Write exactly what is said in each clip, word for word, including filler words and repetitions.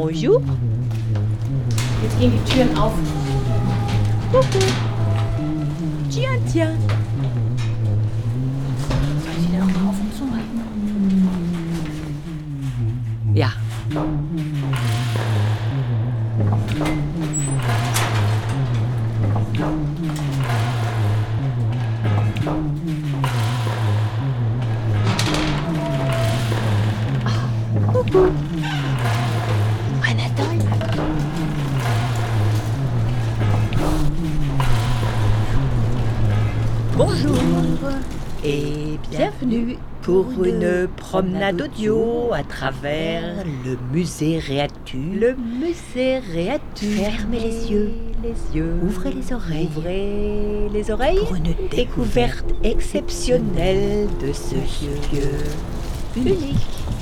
Bonjour. Jetzt gehen die Türen auf. Coucou. Tiens, tiens. Soll ich die dann auch mal auf und zu halten? Ja. Coucou. Eine Däume. Bonjour et bienvenue pour une promenade audio à travers le musée Réatu. Le musée Réatu. Fermez les yeux. Les yeux. Ouvrez les oreilles. Ouvrez les oreilles. Pour une découverte exceptionnelle de ce lieu unique.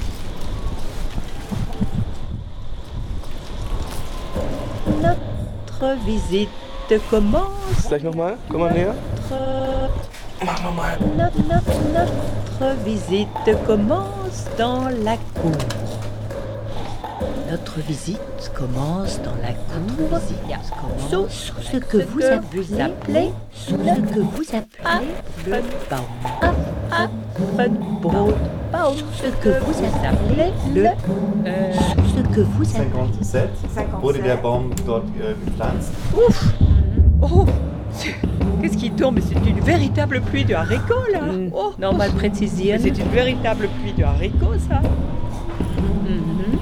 Notre visite commence. Gleich nochmal, komm mal näher. Notre, Mach nochmal. notre, notre, notre visite commence dans la cour. Notre visite commence dans la cour. Sous Sous ce ce que vous appelez, Sous ce que vous appelez le baum. Apfelbrotbaum. Ce que vous appelez le euh, ce que vous appelez cinquante-sept wurde der Baum dort äh, gepflanzt. Ouf. Oh, c'est- qu'est-ce qui tombe? C'est une véritable pluie de haricots là. Oh, Nochmal präzisieren. c'est une véritable pluie de haricots ça. Mhm.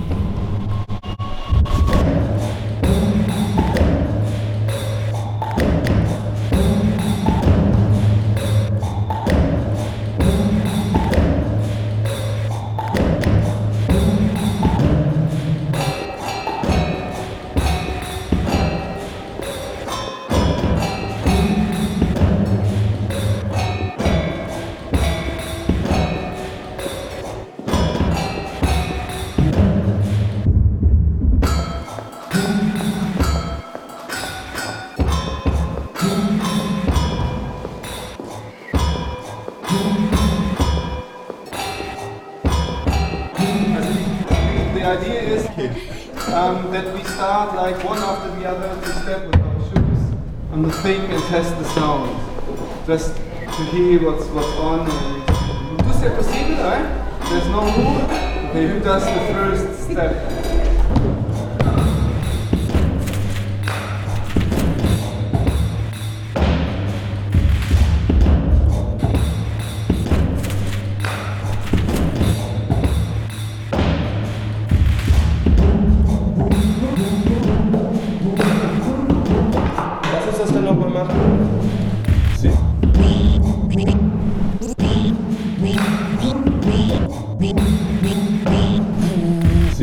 The idea is um, that we start like one after the other to step with our shoes on the thing and test the sound. Just to hear what's what's on. Tout c'est possible, right? There's no rule. Okay, who does the first step? Lass uns das dann nochmal machen. Si. Si.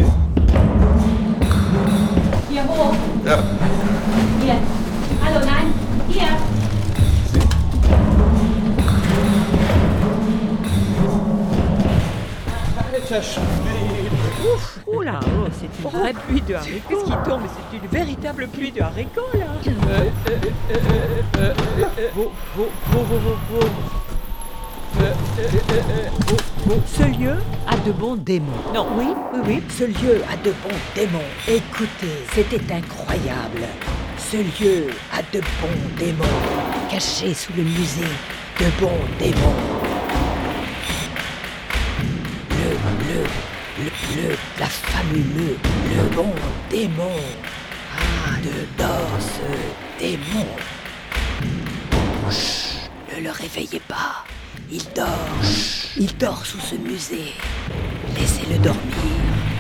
Hier hoch. Ja. Hier. Hallo, nein. Hier. Alter Schwede. Ouf, oh là, oh, c'est une vraie pluie de haricots. Qu'est-ce qui tombe? C'est une véritable pluie de haricots là. Euh, euh, euh, euh, euh, euh, vo- vo- vo- vo- vo- vo- Euh, euh, euh, euh, vo- vo- Ce lieu a de bons démons. Non, oui, oui, oui. Ce lieu a de bons démons. Écoutez, c'était incroyable. Ce lieu a de bons démons. Cachés sous le musée, de bons démons. Le, le, le, le, la fameux, le bon démon. Ah, dedans ce démon. Chut, ne le réveillez pas. Il dort. Chut, il dort sous ce musée. Laissez-le dormir.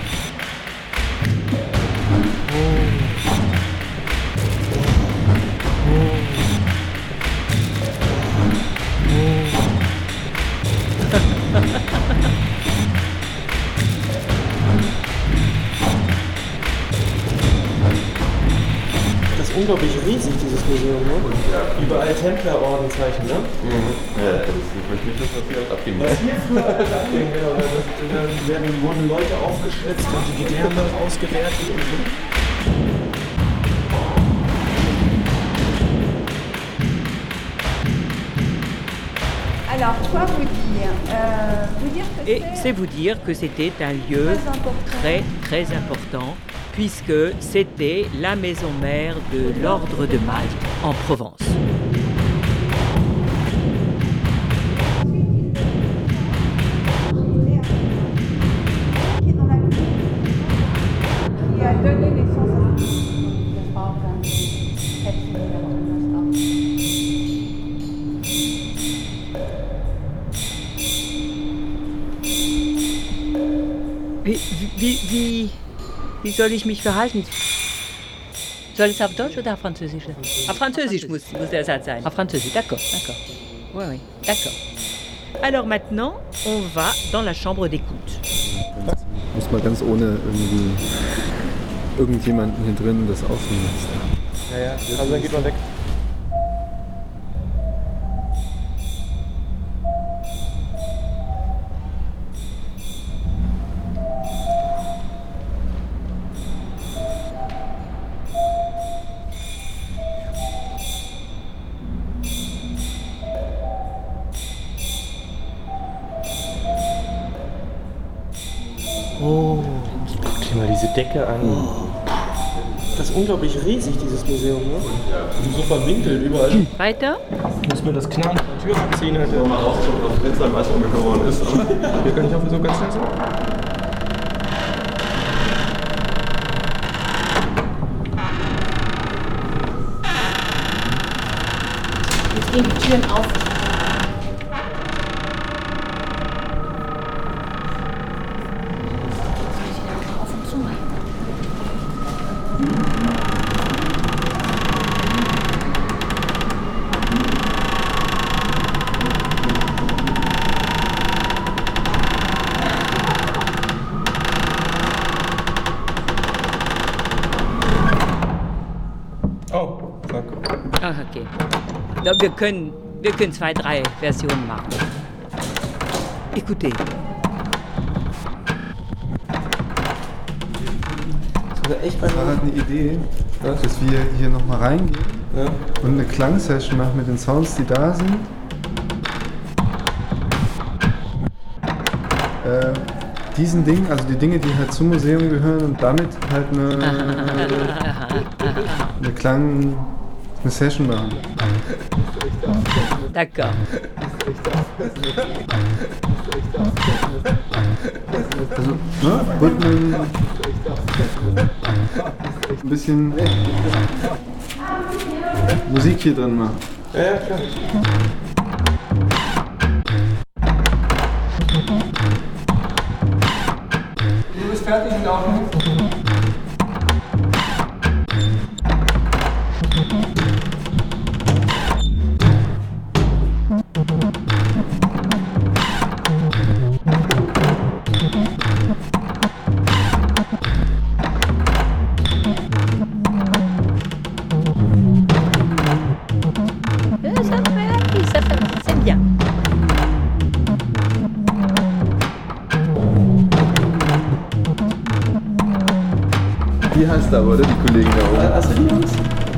Das ist unglaublich riesig, dieses Museum, ne? Überall Templerordenzeichen, ne? Ja, das ist nicht das, was wir abgeben. Was hier früher alles abging, genau. Da, da, da werden, wurden Leute aufgeschlitzt und die Gedärme ausgewertet und so. Alors, quoi vous dire euh, Vous dire que Et c'est c'est vous dire que c'était un lieu très important. très très important puisque c'était la maison mère de l'ordre de Malte en Provence. Qui a donné naissance à Wie, wie, wie, wie soll ich mich verhalten? Soll es auf Deutsch oder auf Französisch? Auf Französisch muss, muss der Satz sein. Auf Französisch, d'accord, d'accord. Oui, oui, d'accord. Alors maintenant, on va dans la chambre d'écoute. Muss man ganz ohne irgendwie irgendjemanden hier drin das aufnehmen lassen. Ja, ja, also dann geht man weg. Oh. Guck dir mal diese Decke an. Das ist unglaublich riesig, dieses Museum, ne? So verwinkelt überall. Weiter? Ich muss mir das Knarren von der Tür abziehen. Halt. Mal rausgucken, ob das Fenster am meisten geworden ist. Hier kann ich auch so ganz langsam. Jetzt gehen die Türen auf. Auf und zu. Oh, fuck. Ah, okay. Ja, wir können, wir können zwei, drei Versionen machen. Écoutez. Das ist echt Das war halt eine Idee, dass wir hier nochmal reingehen Ja. und eine Klangsession machen mit den Sounds, die da sind. Äh, diesen Dingen, also die Dinge, die halt zum Museum gehören und damit halt eine, eine Klang, eine Session machen. D'accord. Also, ne? Rhythmen, ein bisschen Musik hier drin machen. Ja, ja, klar. Du bist fertig und aufnehmen? Euh, Ça fait, ça fait, c'est bien. Die heißt aber, oder? Die Kollegen da oben. Hast du die Jungs?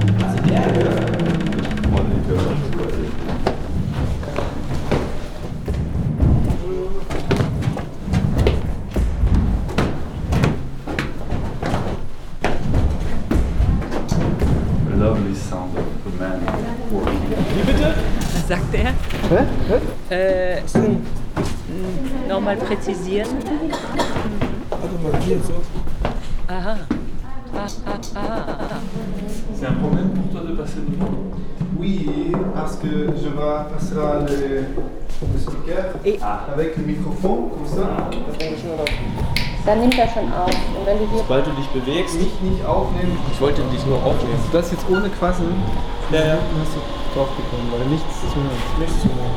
Lovely sound of the man working. Wie bitte? Was sagt er? Hä? Hä? Äh, m- nochmal präzisieren. Warte mal, hier so. Aha. Ah, ah, ah, ah. C'est un problème pour toi de passer devant? Oui, parce que je vois passera le, le speaker Et- avec le microphone, comme ça. Dann nimmt er schon auf. Und wenn du hier Sobald du dich bewegst, Nicht, nicht aufnehmen. ich wollte dich nur aufnehmen. Das jetzt ohne Quasseln. Ja, ja. Dann hast du drauf bekommen, weil nichts zu hören. Nichts zu machen.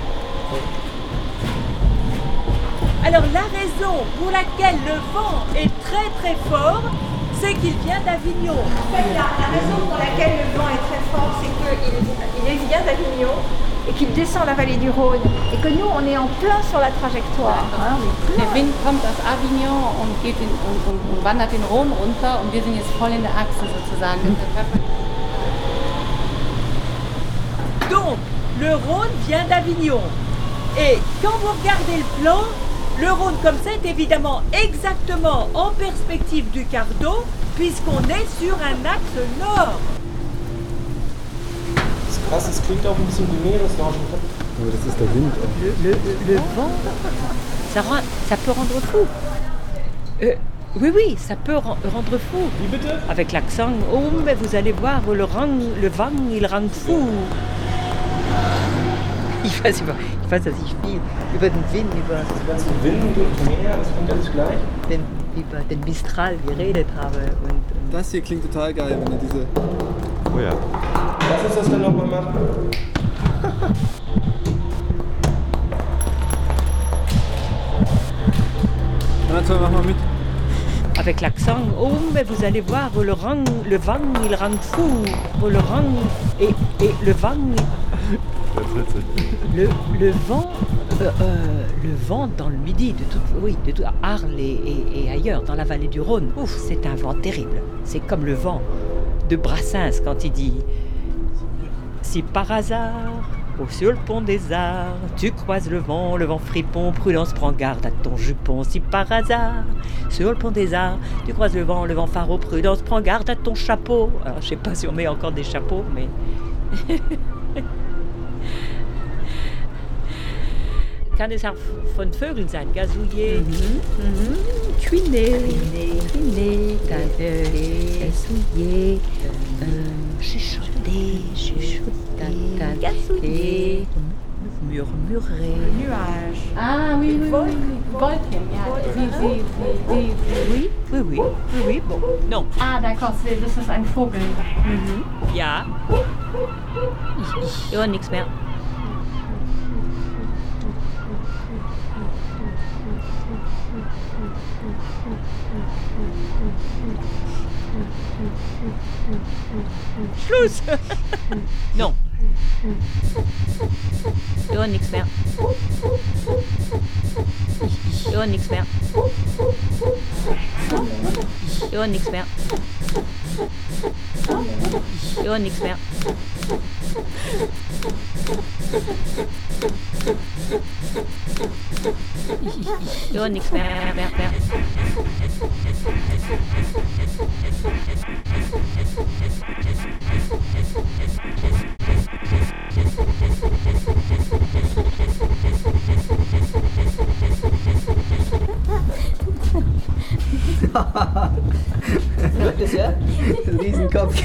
Alors la raison pour laquelle le vent est très très fort, c'est qu'il vient d'Avignon. En fait, la, la raison pour laquelle le vent est très fort, c'est qu'il il vient d'Avignon et qu'il descend la vallée du Rhône. Et que nous, on est en plein sur la trajectoire. Hein, on est Der plein. Wind kommt aus Avignon und, geht in, und, und, und wandert den Rhône runter und wir sind jetzt voll in der Achse sozusagen. Donc le Rhône vient d'Avignon. Et quand vous regardez le plan, Le Rhône comme ça est évidemment exactement en perspective du quart d'eau, puisqu'on est sur un axe nord. Das ist krass, es klingt auch ein bisschen wie Meeresrauschen. Aber das ist der Wind. Le, le, le vent, ça, rend, ça peut rendre fou. Euh, oui, oui, ça peut rend, rendre fou. Wie bitte? Avec l'accent, oh, mais vous allez voir, le, rang, le vent, il rend fou. Ich weiß, über, ich weiß, dass ich viel über den Wind, über Das ganze Wind und Meer, das klingt alles gleich. den, über den Mistral geredet habe. Und, und Das hier klingt total geil, wenn er diese... Oh ja. Lass uns das dann nochmal machen. Na toll, mach mal mit. avec l'accent, oh, mais vous allez voir, le, rang, le vent, il rend fou. Le rang, et, et le vent, le, le vent, euh, euh, le vent dans le Midi, de tout, oui, de tout, à Arles et, et, et ailleurs, dans la vallée du Rhône, ouf, c'est un vent terrible. C'est comme le vent de Brassens quand il dit « Si par hasard, au sur le pont des Arts, tu croises le vent, le vent fripon, prudence, prends garde à ton jupon. Si par hasard, sur le pont des Arts, tu croises le vent, le vent pharo, prudence, prends garde à ton chapeau. » Alors, je sais pas si on met encore des chapeaux, mais... Kann es auch von Vögeln sein, gazouiller, Mhm. Mhm. cuiner, Cuiner, gazouiller, gazouiller, euh, chuchoter, chuchoter, gazouiller, murmurer. Nuage. Ah oui, oui, Wolken. oui, oui. Wolken, ja. Sie, sie, sie, sie, sie. Oui, oui, oui, oui, oui, bon, non. Ah, d'accord, c'est- das ist ein Vogel. Ja. Ich, ich höre nichts mehr. Schluss! Non. Ich höre nichts mehr. Ich, ich höre nichts mehr. Ich höre nichts mehr. Ich höre nichts mehr. Ich, ich, ich höre nichts mehr, mehr, mehr, mehr. Das ja? Riesenkopf.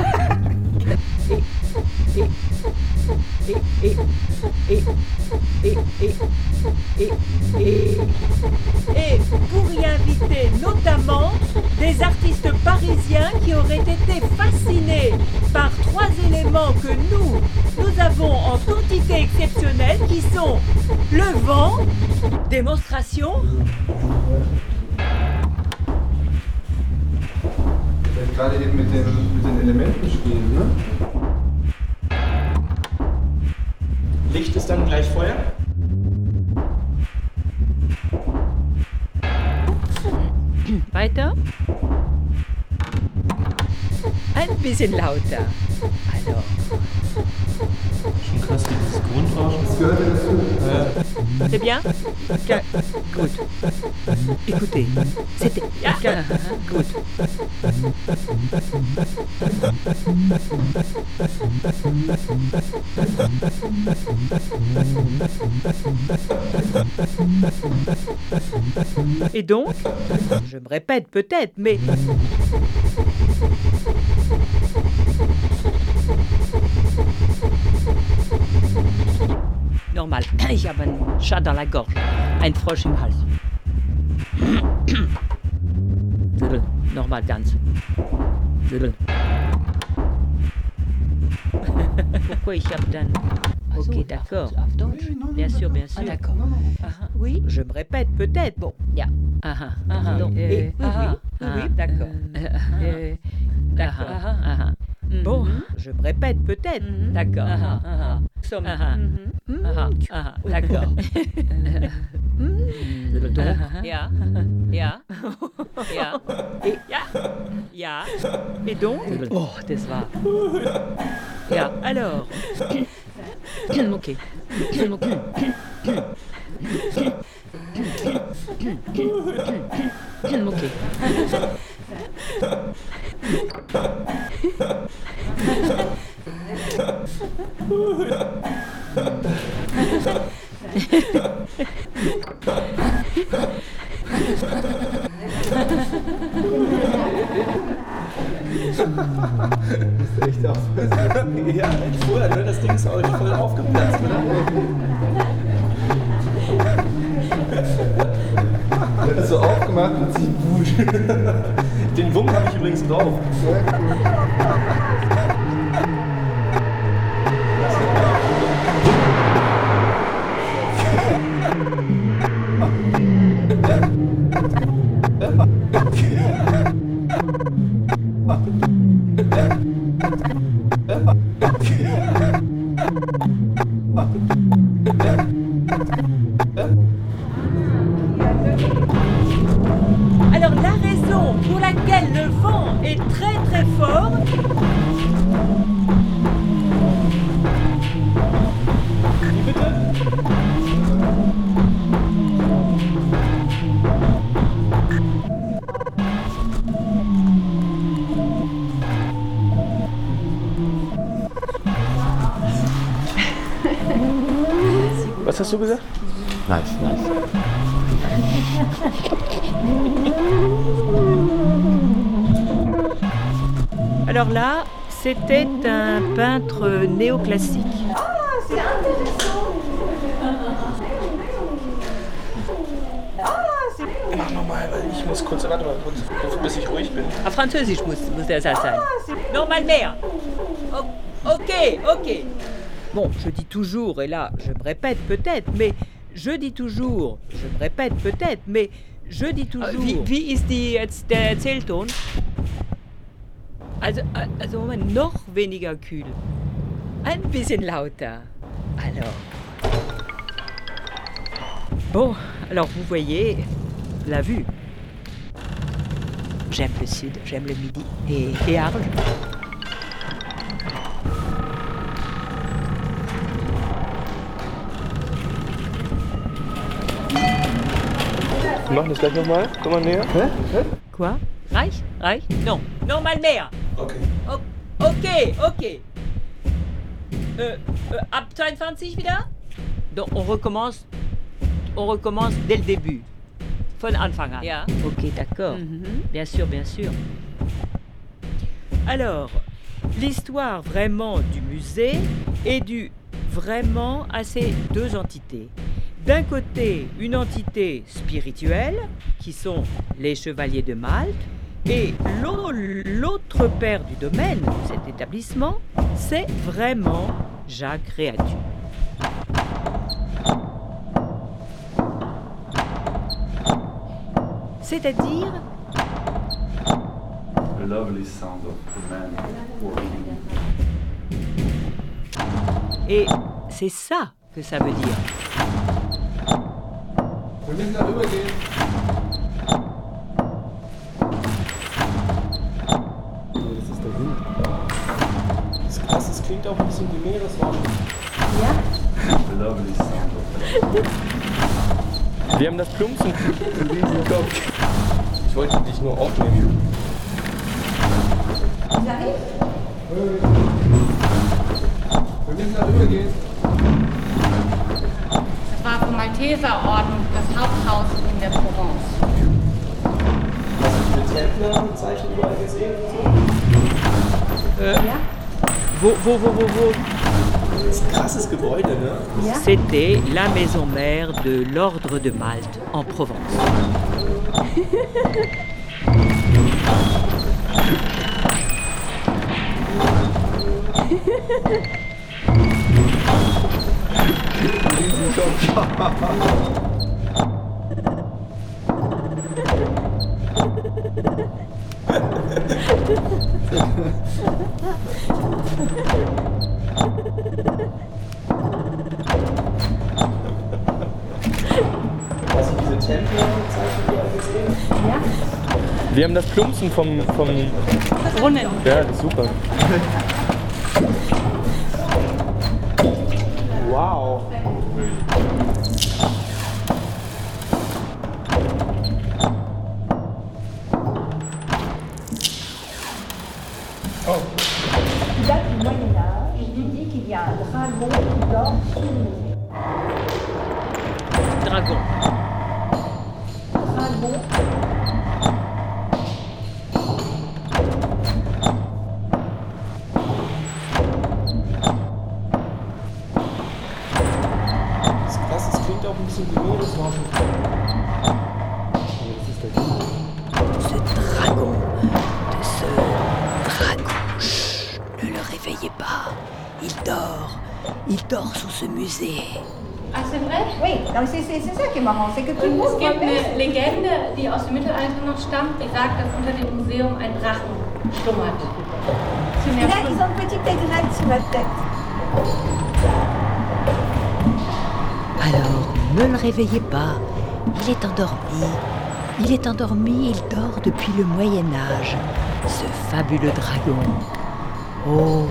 Et, et, et, et, et, et, et, et pour y inviter notamment des artistes parisiens qui auraient été fascinés par trois éléments que nous, nous avons en quantité exceptionnelle, qui sont le vent, démonstration, Gerade eben mit den, mit den Elementen spielen, ne? Licht ist dann gleich Feuer? weiter, ein bisschen lauter. Alors, Schon krass, dieses Grundrauschen. Das gehört ja dazu. c'est bien? Que- Good. Écoutez, c'était... Que- Good. Et donc, je me répète peut-être, mais... Normal. Ich habe einen Chat dans la gorge. Ein Frosch im Hals. Normal, ganz. Pourquoi ich habe dann... Ok, d'accord. Bien sûr, bien sûr. Ah, d'accord. Ah, ah, oui, je me répète peut-être. Bon, ya. Ah, ah, ah, ah. Donc, Euh, et- oui, ah, oui, oui, oui, d'accord. Euh, D'accord. Ah, ah, ah. Bon, je me répète peut-être. D'accord. Ah, ah, ah. Nous sommes- Ah, ah, ah, d'accord. Donc, ja, ja, ja, et, ja, ja, et donc, oh, das war, ja, alors, ok, ok. Ok. Echt auf. Ja, echt vorher, ne? Das Ding ist euch voll aufgeplatzt, oder? Das ist so aufgemacht und sich wusch. Den Wumms habe ich übrigens drauf. Sehr cool. Alors la raison pour laquelle le vent est très très fort, Was hast du gesagt? Nice, nice. alors là, c'était un peintre néoclassique. Ah, c'est intéressant. Ah, c'est... Mach nochmal, weil ich muss kurz, warte mal, kurz, kurz bis ich ruhig bin. En französisch muss, muss der Satz sein. Normal mehr. O- ok, ok. Bon, je dis toujours, et là, je me répète peut-être, mais je dis toujours, je me répète peut-être, mais je dis toujours... Wie, wie ist die jetzt der Erzählton? Also, also Moment, noch weniger kühl. Ein bisschen lauter. Alors... Bon, alors vous voyez, la vue. J'aime le sud, j'aime le midi et, et Arles. Wir machen das gleich nochmal. Komm mal näher. Hä? Hä? Quoi? Reich? Reich? Non. Normal mehr. Okay. O- okay, okay. Euh, euh, ab zweiundzwanzig wieder? Donc on recommence, on recommence dès le début. Von Anfang an. Ja. Ok, d'accord. Mm-hmm. Bien sûr, bien sûr. Alors, l'histoire vraiment du musée est due vraiment à ces deux entités. D'un côté, une entité spirituelle, qui sont les chevaliers de Malte, et l'au- l'autre père du domaine de cet établissement, c'est vraiment Jacques Réatu. C'est-à-dire The lovely sound of the man working. Et c'est ça que ça veut dire. Wir müssen da rübergehen. Das ist der Wind. Das ist krass, das klingt auch ein bisschen wie Meeresrauschen. The lovely sound of the man. Wir haben das Plumpsen. Riesenkopf. Ich wollte dich nur aufnehmen. Wir müssen da rübergehen. Das war vom Malteserorden das Haupthaus in der Provence. Hast du diese Templer-Zeichen überall gesehen? Und so? Euh, Wo, wo, wo, wo, wo? Das ist ein krasses Gebäude, ne? C'était la maison mère de l'ordre de Malte en Provence. Hast du diese Templer-Zeichen überall gesehen? Ja. Wir haben das Plumpsen vom, vom Brunnen. Ja, das ist super. Wow. qui date du Moyen-Âge, qui dit qu'il y a un dragon qui dort sous le musée. Dragon. Dragon. Das ist krass, das klingt auch ein bisschen wie mir, das war schon. Ce dragon, de ce dragon, chut, ne le réveillez pas. Il dort, il dort sous ce musée. Ah, c'est vrai? Oui, donc c'est c'est- c'est ça qui est marrant, c'est que tout le Und monde es gibt remet- eine Legende, die aus dem Mittelalter noch stammt, die sagt, dass unter dem Museum ein Drachen schlummert. C'est Et mehr là, ils ont une petite aigrette sur la tête. Alors, ne le réveillez pas. Il est endormi. Il est endormi, il dort depuis le Moyen Âge. Ce fabuleux dragon. Oh.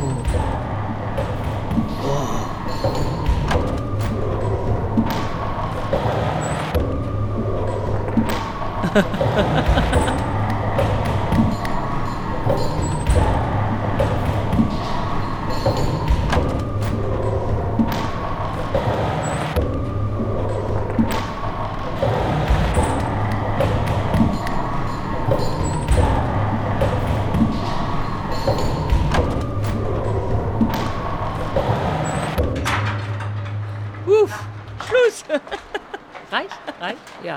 Ouf, Schluss. Reich, reich, ja.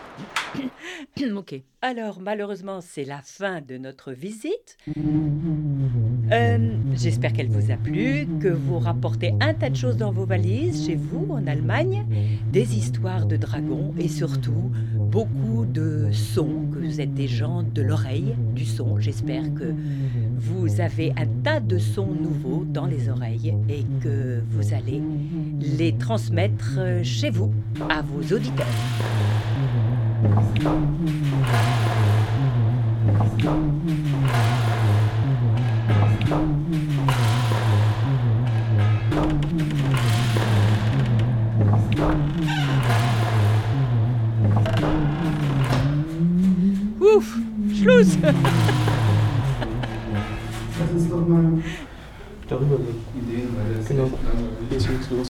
Ok. Alors, malheureusement, c'est la fin de notre visite. Euh, J'espère qu'elle vous a plu, que vous rapportez un tas de choses dans vos valises chez vous, en Allemagne, des histoires de dragons et surtout beaucoup de sons, que vous êtes des gens de l'oreille, du son. J'espère que vous avez un tas de sons nouveaux dans les oreilles et que vous allez les transmettre chez vous, à vos auditeurs. Ouf, Schluss. Das ist doch mal Darüber gehen. Ideen, weil das Genau. echt langweilig ist. Jetzt geht's los.